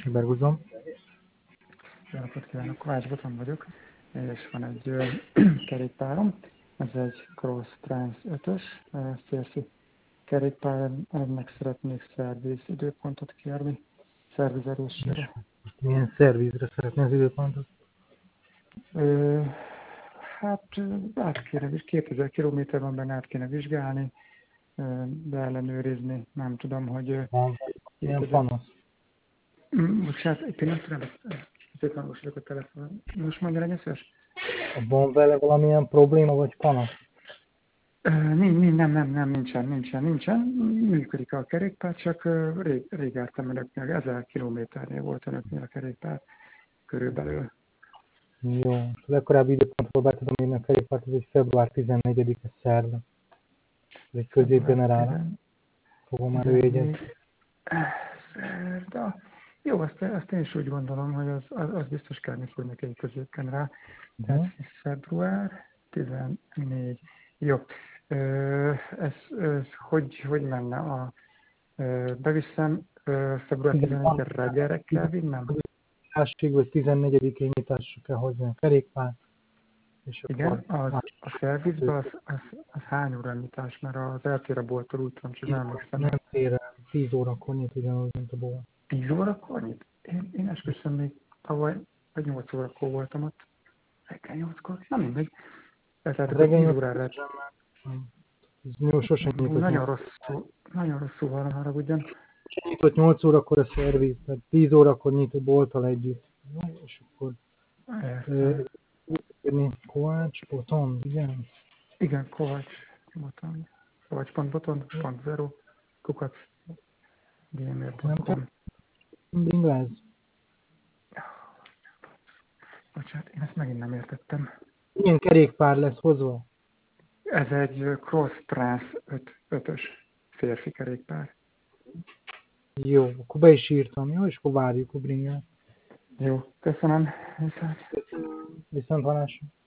Berguzom. Jó napot kívánok, Kovács Botond vagyok, és van egy kerékpárom, ez egy Cross Trans 5-ös férfi kerékpár, ennek szeretnék szerviz időpontot kérni, szervizerésére. Milyen szervizre szeretné az időpontot? Hát át kéne, 2000 km van benne, át kéne vizsgálni, beellenőrizni, nem tudom, hogy... Van milyen panasz? Bocsánat, egy pillanatra, ezért hangosodok a telefon. Most mondja, legyen szíves? Van vele valamilyen probléma vagy panasz? Nem, nincsen. Működik a kerékpár, csak rég jártam önöknél, 1000 kilométernél volt önöknél a kerékpár körülbelül. Jó, a legkorábbi időpontról be tudom írni a kerékpárt, ez egy február 14-e szerda. Ez egy középgeneráló. Fogom már jegyezni. Szerda. Jó, azt én is úgy gondolom, hogy az biztos kellni fog neki egy középgenerál. Tehát február 14. Jó. Ez hogy menne a... beviszem február 14-re reggelre kell vinnem? Nyitásig vagy 14-én nyitásra kell hozni a kerékpár. És igen, a szervizben az hány óra nyitás, mert az eltér a bolttól úgy tudom, csak emlékszem. Nem tér el, 10 órakor nyit ugyanúgy, mint a bolt. 10 órakor nyit? Én esküszöm még tavaly, vagy 8 órakor voltam ott. Reggel 8-kor? Nem mindegy. Tehát akkor 10 órára lett. Sosem nyitott. Nagyon rosszul van, haragudjon. Nyitott 8 órakor a szerviz, tehát 10 órakor nyit a bolttal együtt. Jó, és akkor Kovács Botond, igen? Igen, Kovács Botond. Kovács.botond.0 kukac gmail.com. Inglez? Bocsánat, én ezt megint nem értettem. Milyen kerékpár lesz hozva? Ez egy Cross Trans 5-ös férfi kerékpár. Jó, akkor be is írtam, jó? És akkor várjuk a bringát. Jó, köszönöm. Viszont hallásra.